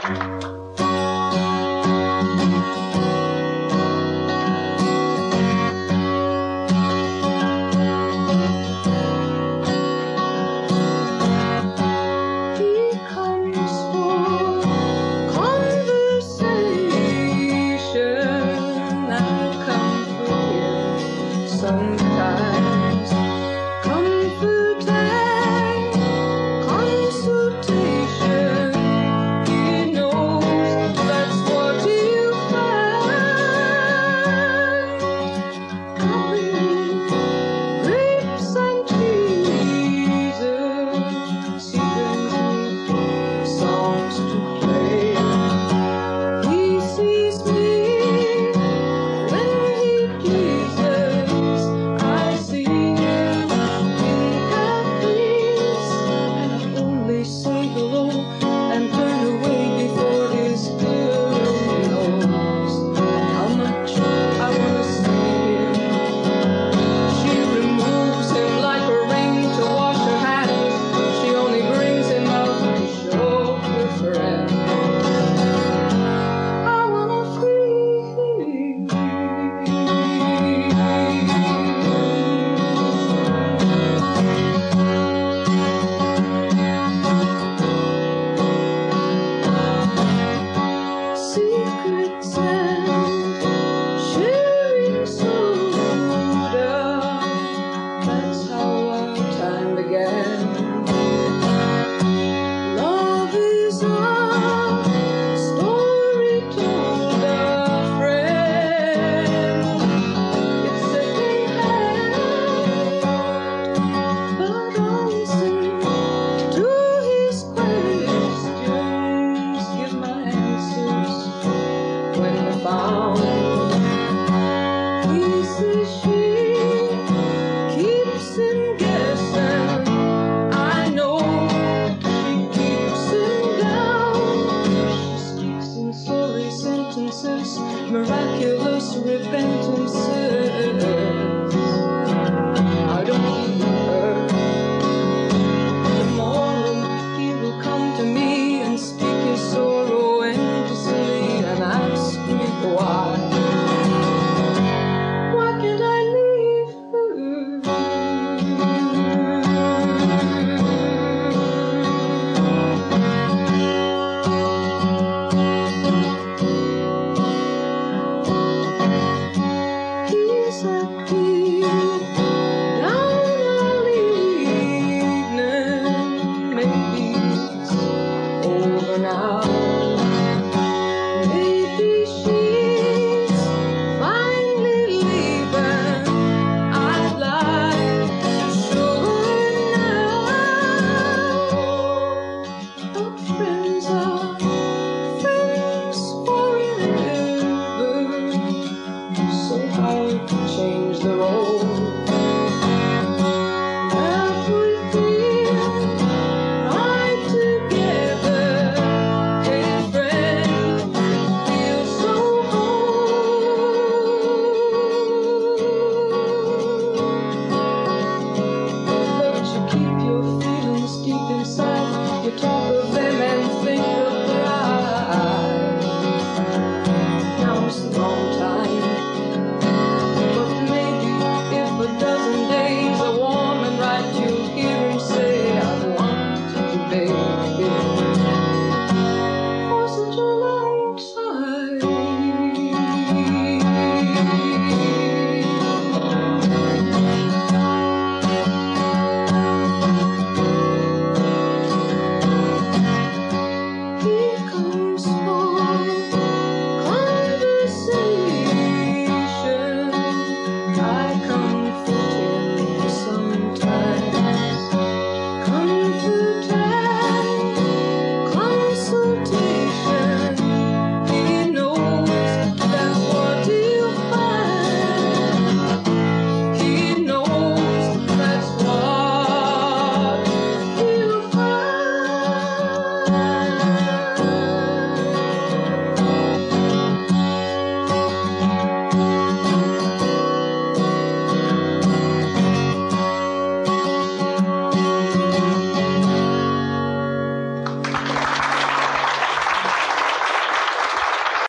Sometimes comfort and consultation, he knows that's what you find. Coffee, grapes and cheeses, he brings me songs to play. He sees me when he pleases. Say hello and turn away before his hearing knows how much I want to see him. She removes him like a ring to wash her hands. She only brings him out to show her friends. I wanna free. Secrets and sharing soda, that's how our time began. Love is a story told a friend. It's secondhand, but answer to his questions, give my answers when found. He says she keeps him guessing. I know she keeps him down. She speaks in sorry sentences, miraculous repentances. I don't need her. Tomorrow he will come to me and speak his sorrow endlessly and ask me why. Why can't I leave her? He's happy down early evening. Maybe it's over now.